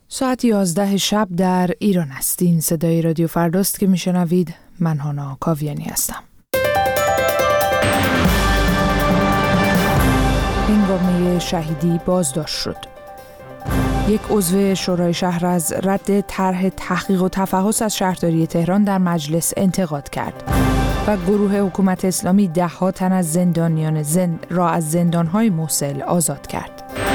ساعت 11 شب در ایران است. این صدای رادیو فرداست که میشنوید. من هانا کاویانی هستم. هنگامه شهیدی بازداشت شد. یک عضو شورای شهر از رد طرح تحقیق و تفحص از شهرداری تهران در مجلس انتقاد کرد و گروه حکومت اسلامی 10 تن از زندانیان را از زندان‌های موصل آزاد کرد.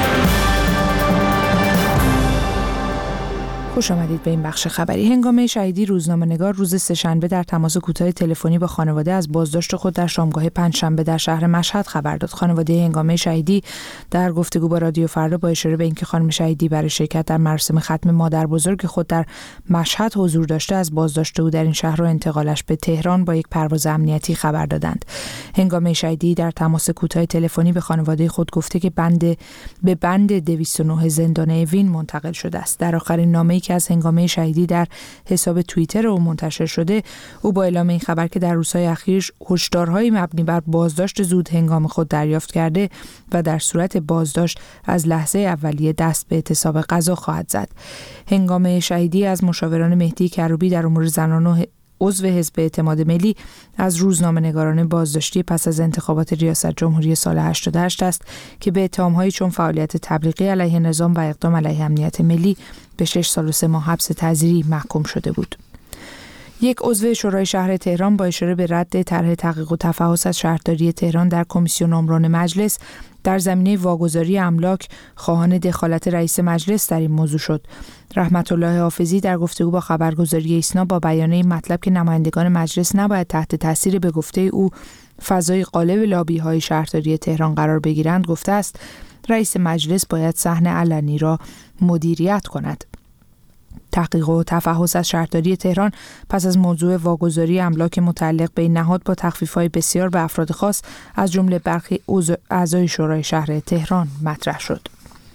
خوش آمدید به این بخش خبری. هنگامه شهیدی روزنامه‌نگار روز سه‌شنبه در تماس کوتاه تلفنی با خانواده از بازداشت خود در شامگاه پنجشنبه در شهر مشهد خبر داد. خانواده هنگامه شهیدی در گفتگو با رادیو فردا با اشاره به اینکه خانم شهیدی برای شرکت در مراسم ختم مادربزرگ خود در مشهد حضور داشته، از بازداشت او در این شهر و انتقالش به تهران با یک پرواز امنیتی خبر دادند. هنگامه شهیدی در تماس کوتاه تلفنی به خانواده خود گفته که به بند 209 زندان اوین منتقل شده است. در آخرین نامه‌ای که از هنگامه شهیدی در حساب توییتر او منتشر شده، او با اعلام این خبر که در روزهای اخیر هشدارهای مبنی بر بازداشت زود هنگام خود دریافت کرده و در صورت بازداشت از لحظه اولیه دست به اعتصاب غذا خواهد زد. هنگامه شهیدی از مشاوران مهدی کروبی در امور زنان و عضو حزب اعتماد ملی از روزنامه‌نگاران بازداشتی پس از انتخابات ریاست جمهوری سال 88 است که به اتهام‌هایی چون فعالیت تبلیغی علیه نظام و اقدام علیه امنیت ملی به 6 سال و 3 ماه حبس تعزیری محکوم شده بود. یک عضو شورای شهر تهران با اشاره به رد طرح تحقیق و تفحص از شهرداری تهران در کمیسیون عمران مجلس در زمینه واگذاری املاک خواهان دخالت رئیس مجلس در این موضوع شد. رحمت الله حافظی در گفتگو با خبرگزاری ایسنا با بیان این مطلب که نمایندگان مجلس نباید تحت تاثیر به گفته او فضای غالب لابی‌های شهرداری تهران قرار بگیرند گفته است رئیس مجلس باید صحن علنی را مدیریت کند. تحقیق و تفحص از شهرداری تهران پس از موضوع واگذاری املاک متعلق به این نهاد با تخفیف‌های بسیار به افراد خاص از جمله برخی اعضای شورای شهر تهران مطرح شد.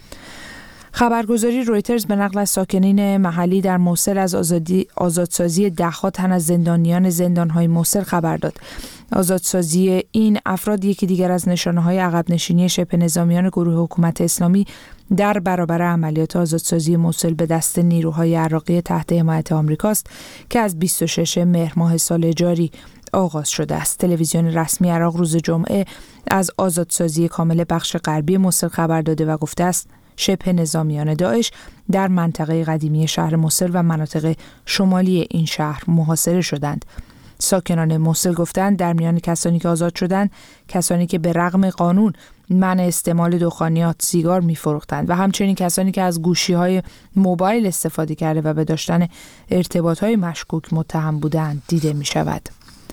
خبرگزاری رویترز به نقل از ساکنین محلی در موصل از آزادسازی 10 تن از زندانیان زندان‌های موصل خبر داد. آزادسازی این افراد یکی دیگر از نشانه‌های عقب نشینی شبه نظامیان گروه حکومت اسلامی در برابر عملیات آزادسازی موصل به دست نیروهای عراقی تحت حمایت آمریکاست که از 26 مهر ماه سال جاری آغاز شده است. تلویزیون رسمی عراق روز جمعه از آزادسازی کامل بخش غربی موصل خبر داده و گفته است شبه نظامیان داعش در منطقه قدیمی شهر موصل و مناطق شمالی این شهر محاصره شدند. ساکنان موصل گفتند در میان کسانی که آزاد شدند، کسانی که به رغم قانون منع استعمال دخانیات، سیگار می‌فروختند و همچنین کسانی که از گوشی‌های موبایل استفاده کرده و به داشتن ارتباط‌های مشکوک متهم بودند دیده می‌شود.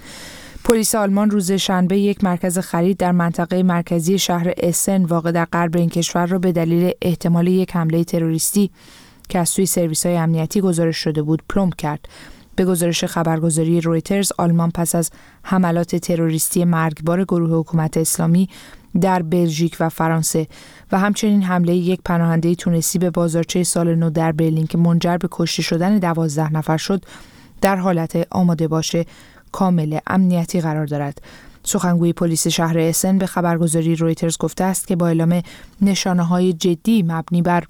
پلیس آلمان روز شنبه یک مرکز خرید در منطقه مرکزی شهر اسن واقع در غرب این کشور را به دلیل احتمال یک حمله تروریستی که از سوی سرویس‌های امنیتی گزارش شده بود پلمب کرد. به گزارش خبرگزاری رویترز، آلمان پس از حملات تروریستی مرگبار گروه حکومت اسلامی در بلژیک و فرانسه و همچنین حمله یک پناهنده تونسی به بازارچه سال نو در برلین که منجر به کشته شدن 12 نفر شد، در حالت آماده باشه کامل امنیتی قرار دارد. سخنگوی پلیس شهر اسن به خبرگزاری رویترز گفته است که با اعلام نشانه‌های جدی مبنی بر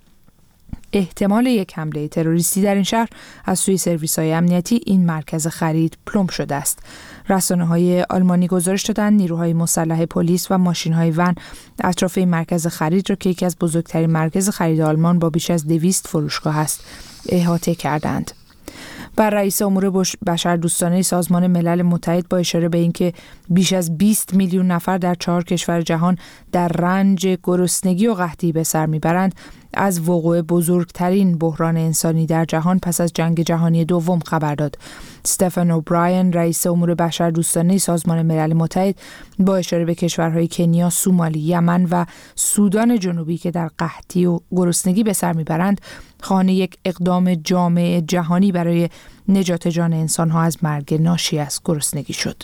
احتمال یک حمله تروریستی در این شهر از سوی سرویس‌های امنیتی این مرکز خرید پلمب شده است. رسانه‌های آلمانی گزارش دادند نیروهای مسلح پلیس و ماشین‌های ون اطراف این مرکز خرید را که یکی از بزرگترین مرکز خرید آلمان با بیش از 200 فروشگاه است احاطه کردند. بر رئیس امور بشردوستانه سازمان ملل متحد با اشاره به اینکه بیش از 20 میلیون نفر در 4 کشور جهان در رنج گرسنگی و قحطی به سر میبرند، از وقوع بزرگترین بحران انسانی در جهان پس از جنگ جهانی دوم خبر داد. استفن اوبراین رئیس امور بشردوستانه سازمان ملل متحد با اشاره به کشورهای کنیا، سومالی، یمن و سودان جنوبی که در قحطی و گرسنگی به سر میبرند، خواهان یک اقدام جامع جهانی برای نجات جان انسان‌ها از مرگ ناشی از گرسنگی شد.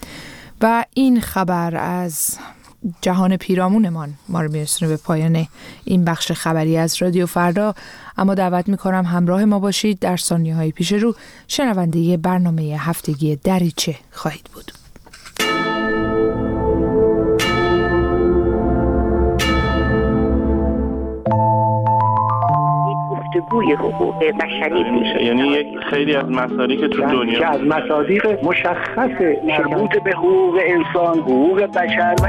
و این خبر از جهان پیرامونمان ما رو میرسونه به پایان این بخش خبری از رادیو فردا. اما دعوت میکنم همراه ما باشید. در ثانیه‌های پیش رو شنونده برنامه هفتگی دریچه خواهید بود. گفتگوی حقوق بشری میشه. یعنی یک خیلی از مصادیق که تو دنیا که از مصادیق مشخص مربوط به حقوق انسان، حقوق بشر و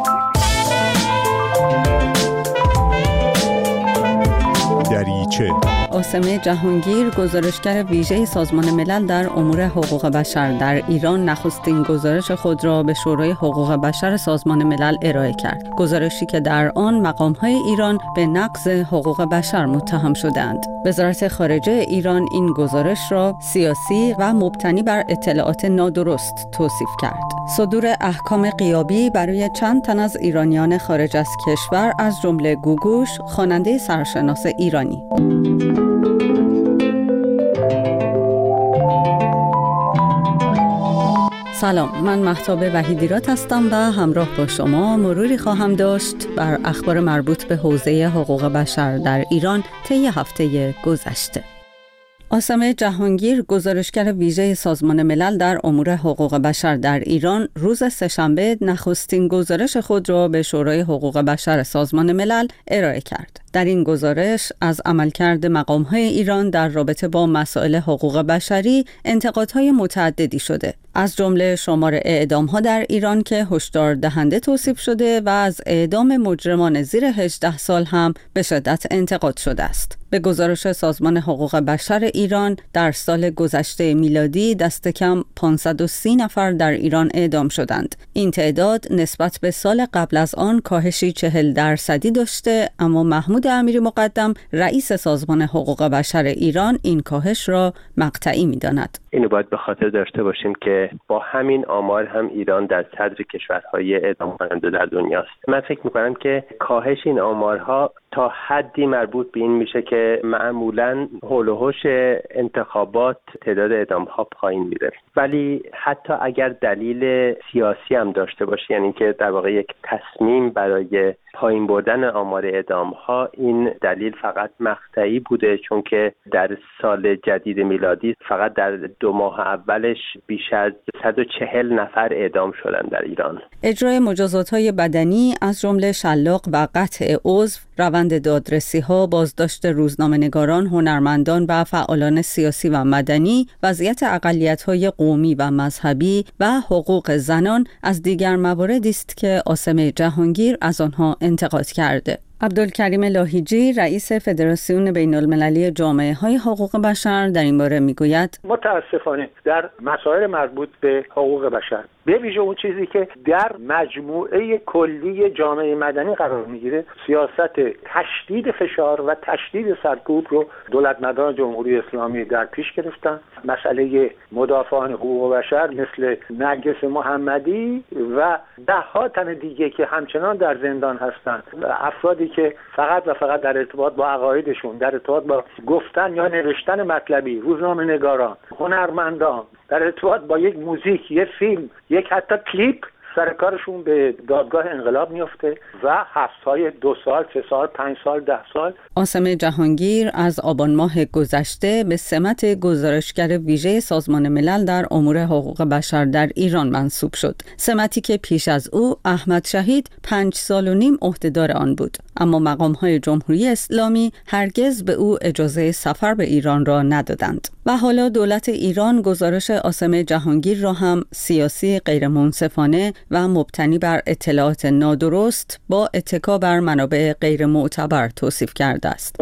دریچه. عاصمه جهانگیر، گزارشگر ویژه سازمان ملل در امور حقوق بشر در ایران، نخستین گزارش خود را به شورای حقوق بشر سازمان ملل ارائه کرد. گزارشی که در آن مقام‌های ایران به نقض حقوق بشر متهم شدند. وزارت خارجه ایران این گزارش را سیاسی و مبتنی بر اطلاعات نادرست توصیف کرد. صدور احکام غیابی برای چند تن از ایرانیان خارج از کشور، از جمله گوگوش، خواننده سرشناس ایرانی. سلام، من مهتاب وحیدیرات هستم و همراه با شما مروری خواهم داشت بر اخبار مربوط به حوزه حقوق بشر در ایران طی هفته گذشته. عاصمه جهانگیر، گزارشگر ویژه سازمان ملل در امور حقوق بشر در ایران، روز سه‌شنبه نخستین گزارش خود را به شورای حقوق بشر سازمان ملل ارائه کرد. در این گزارش از عملکرد مقام‌های ایران در رابطه با مسائل حقوق بشری انتقادهای متعددی شده، از جمله شمار اعدام‌ها در ایران که هشدار دهنده توصیف شده و از اعدام مجرمان زیر 18 سال هم به شدت انتقاد شده است. به گزارش سازمان حقوق بشر ایران، در سال گذشته میلادی دست کم 530 نفر در ایران اعدام شدند. این تعداد نسبت به سال قبل از آن کاهشی 40% داشته، اما محمود امیری مقدم، رئیس سازمان حقوق بشر ایران، این کاهش را مقطعی می‌داند. اینو باید به خاطر داشته باشیم که با همین آمار هم ایران در صدر کشورهای اعدام کننده در دنیاست. من فکر می‌کنم که کاهش این آمارها تا حدی مربوط به این میشه که معمولاً حول و حوش انتخابات تعداد اعدام‌ها پایین میره. ولی حتی اگر دلیل سیاسی هم داشته باشه، یعنی که در واقع یک تصمیم برای پایین بردن آمار اعدام‌ها، این دلیل فقط مقطعی بوده، چون که در سال جدید میلادی فقط در 2 ماه اولش بیش از 140 نفر اعدام شدن در ایران. اجرای مجازات‌های بدنی از جمله شلاق و قطع عضو، روند دادرسی‌ها، بازداشت روزنامه‌نگاران، هنرمندان و فعالان سیاسی و مدنی، وضعیت اقلیت‌های قومی و مذهبی و حقوق زنان از دیگر مواردی است که عاصمه جهانگیر از آنها انتقاد کرده. عبدالکریم لاهیجی، رئیس فدراسیون بین‌المللی جامعه‌های حقوق بشر، در این باره میگوید: متاسفانه در مسائل مربوط به حقوق بشر، به ویژه اون چیزی که در مجموعه کلی جامعه مدنی قرار میگیره، سیاست تشدید فشار و تشدید سرکوب رو دولتمداران جمهوری اسلامی در پیش گرفتن. مسئله مدافعان حقوق بشر مثل نرگس محمدی و ده‌ها تن دیگه که همچنان در زندان هستند، افرادی که فقط و فقط در ارتباط با عقایدشون، در ارتباط با گفتن یا نوشتن مطلبی، روزنامه‌نگاران، هنرمندان، در ارتباط با یک موزیک، یک فیلم، یک حتی کلیپ، سر کارشون به دادگاه انقلاب میفته و حبس‌های 2 سال، 3 سال، 5 سال، 10 سال. عاصمه جهانگیر از آبان ماه گذشته به سمت گزارشگر ویژه سازمان ملل در امور حقوق بشر در ایران منصوب شد. سمتی که پیش از او احمد شهید 5 سال و نیم عهدهدار آن بود، اما مقام‌های جمهوری اسلامی هرگز به او اجازه سفر به ایران را ندادند. و حالا دولت ایران گزارش عاصمه جهانگیر را هم سیاسی، غیر منصفانه و مبتنی بر اطلاعات نادرست با اتکا بر منابع غیر معتبر توصیف کرده است.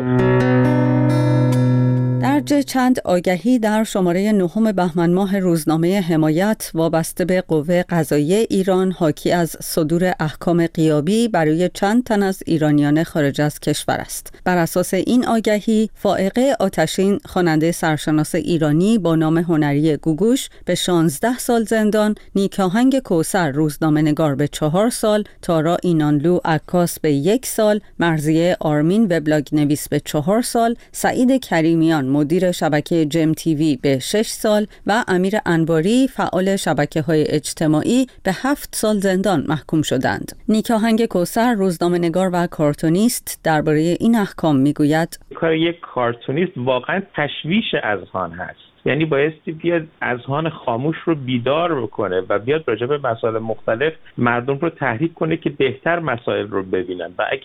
درج چند آگهی در شماره 9 بهمن ماه روزنامه حمایت وابسته به قوه قضاییه ایران حاکی از صدور احکام غیابی برای چند تن از ایرانیان خارج از کشور است. بر اساس این آگهی، فائقه آتشین، خواننده سرشناس ایرانی با نام هنری گوگوش، به 16 سال زندان، نیکاهنگ کوثر، روزنامه‌نگار، به 4 سال، تارا اینانلو، عکاس، به 1 سال، مرضیه آرمین، وبلاگ نویس، به 4 سال، سعید کریمیان، مدیر شبکه جم تیوی، به 6 سال و امیر انواری، فعال شبکه‌های اجتماعی، به 7 سال زندان محکوم شدند. نیکاهنگ کوثر، روزنامه‌نگار و کارتونیست، درباره این احکام میگوید: کار یک کارتونیست واقعا تشویش اذهان هست. یعنی بایستی بیاد اذهان خاموش رو بیدار بکنه و بیاد راجع به مسائل مختلف مردم رو تحریک کنه که بهتر مسائل رو ببینن. و اگر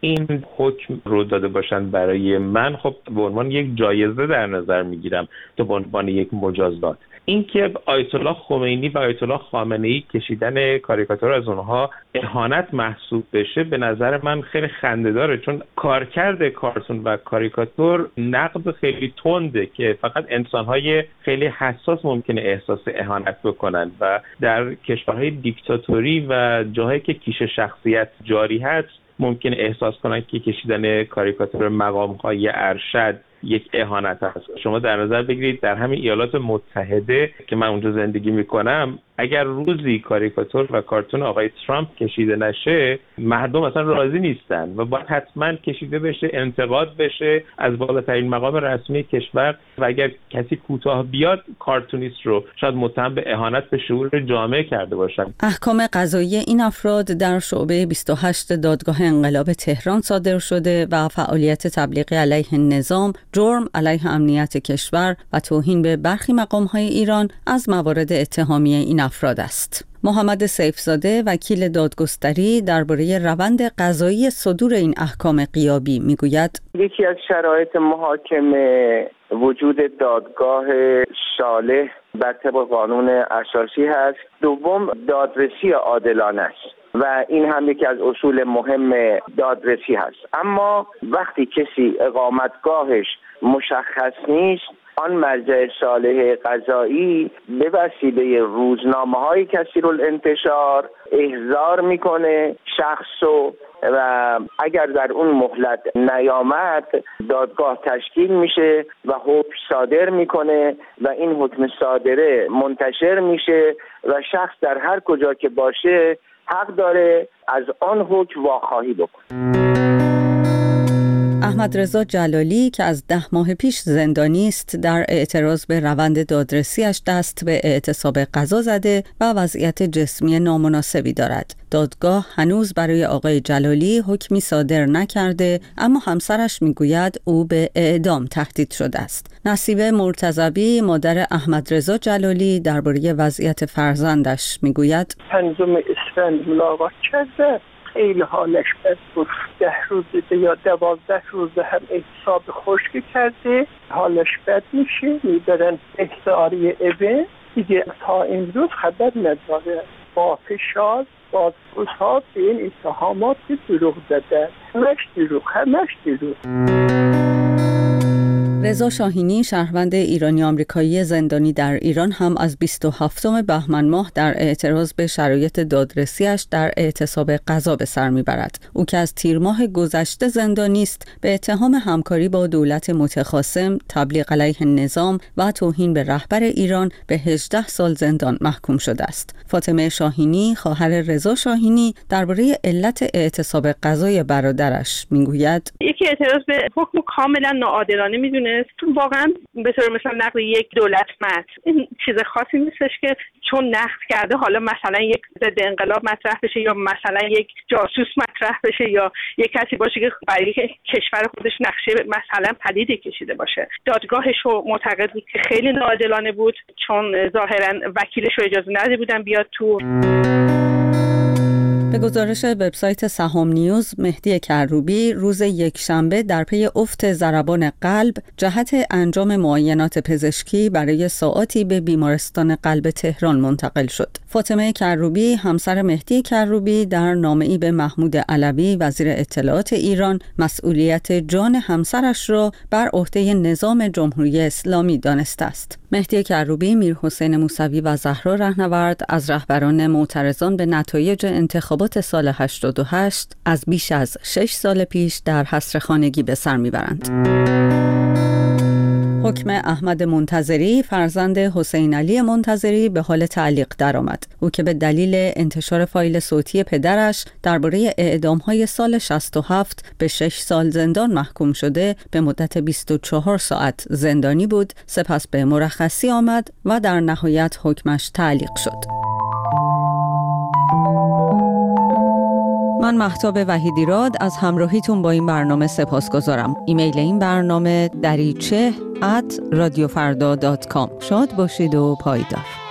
این حکم رو داده باشن برای من، خب به عنوان یک جایزه در نظر میگیرم تا به عنوان یک مجازات. اینکه آیت الله خمینی و آیت الله خامنه‌ای کشیدن کاریکاتور از اونها اهانت محسوب بشه، به نظر من خیلی خنده‌داره، چون کارکرد کارتون و کاریکاتور نقد خیلی تنده که فقط انسان‌های خیلی حساس ممکنه احساس اهانت بکنن و در کشورهای دیکتاتوری و جاهایی که کیش شخصیت جاری هست ممکنه احساس کنن که کشیدن کاریکاتور مقام‌های ارشد یک اهانت هست. شما در نظر بگیرید در همین ایالات متحده که من اونجا زندگی میکنم، اگر روزی کاریکاتور و کارتون آقای ترامپ کشیده نشه، مردم اصلا راضی نیستن و باید حتما کشیده بشه، انتقاد بشه از بالاترین مقام رسمی کشور و اگر کسی کوتاه بیاد کارتونیست رو شاید متهم به اهانت به شعور جامعه کرده باشن. احکام قضایی این افراد در شعبه 28 دادگاه انقلاب تهران صادر شده و فعالیت تبلیغی علیه نظام، جرم علیه امنیت کشور و توهین به برخی مقام‌های ایران از موارد اتهامی این افراد است. محمد سیفزاده وکیل دادگستری درباره روند قضایی صدور این احکام غیابی میگوید: یکی از شرایط محاکمه وجود دادگاه صالح بر طبق قانون اساسی هست. دوم، دادرسی عادلانه است و این هم یکی از اصول مهم دادرسی هست. اما وقتی کسی اقامتگاهش مشخص نیست، آن مرجع صالح قضایی به وسیله روزنامه‌های کثیرالانتشار احضار میکنه شخصو و اگر در اون مهلت نیامد دادگاه تشکیل میشه و حکم صادر میکنه و این حکم صادره منتشر میشه و شخص در هر کجا که باشه حق داره از آن حکم واخواهی بکنه. احمد رضا جلالی که از 10 ماه پیش زندانی است، در اعتراض به روند دادرسیش دست به اعتصاب قضا زده و وضعیت جسمی نامناسبی دارد. دادگاه هنوز برای آقای جلالی حکمی صادر نکرده، اما همسرش میگوید او به اعدام تهدید شده است. نصیبه مرتضوی مادر احمد رضا جلالی درباره وضعیت فرزندش میگوید: 5 اسفند ملاقات کرده، خیلی حالش بد بود. 10 روز یا 12 روز هم اعتصاب خشک کرده، حالش بد میشه، میبرن احضاری اوه دیگه. تا امروز خبر نداره. با فشار بازپرس‌ها به این اتهامات دروغ دادن. همش دروغ. رضا شاهینی شهروند ایرانی آمریکایی زندانی در ایران هم از 27 بهمن ماه در اعتراض به شرایط دادرسیش در اعتصاب قضا به سر میبرد. او که از تیر ماه گذشته زندانی است، به اتهام همکاری با دولت متخاصم، تبلیغ علیه نظام و توهین به رهبر ایران به 18 سال زندان محکوم شده است. فاطمه شاهینی خواهر رضا شاهینی درباره علت اعتصاب قضای برادرش میگوید: یکی اعتراض به حکم کاملا ناعادلانه میدونه. واقعا به طور مثلا نقد یک دولت متن این چیز خاصی نیستش که چون نقد کرده حالا مثلا یک ضد انقلاب مطرح بشه یا مثلا یک جاسوس مطرح بشه یا یک کسی باشه که برای کشور خودش نقشه مثلا پدید کشیده باشه. دادگاهش رو معتقد بود که خیلی ناعادلانه بود چون ظاهرا وکیلش رو اجازه نداده بودن بیاد تو. به گزارش وبسایت سهام نیوز، مهدی کروبی روز یکشنبه در پی افت ضربان قلب جهت انجام معاینات پزشکی برای ساعاتی به بیمارستان قلب تهران منتقل شد. فاطمه کروبی همسر مهدی کروبی در نامه‌ای به محمود علوی وزیر اطلاعات ایران مسئولیت جان همسرش را بر عهده نظام جمهوری اسلامی دانسته است. مهدی کروبی، میرحسین موسوی و زهرا رهنورد از رهبران معترضان به نتایج انتخابات سال 88 از بیش از 6 سال پیش در حصر خانگی به سر میبرند. حکم احمد منتظری فرزند حسین علی منتظری به حال تعلیق درآمد. او که به دلیل انتشار فایل صوتی پدرش درباره اعدام‌های سال 67 به 6 سال زندان محکوم شده، به مدت 24 ساعت زندانی بود، سپس به مرخصی آمد و در نهایت حکمش تعلیق شد. من مهتاب وحیدیراد از همراهیتون با این برنامه سپاسگزارم. ایمیل این برنامه دریچه@radiofarda.com. شاد باشید و پایدار.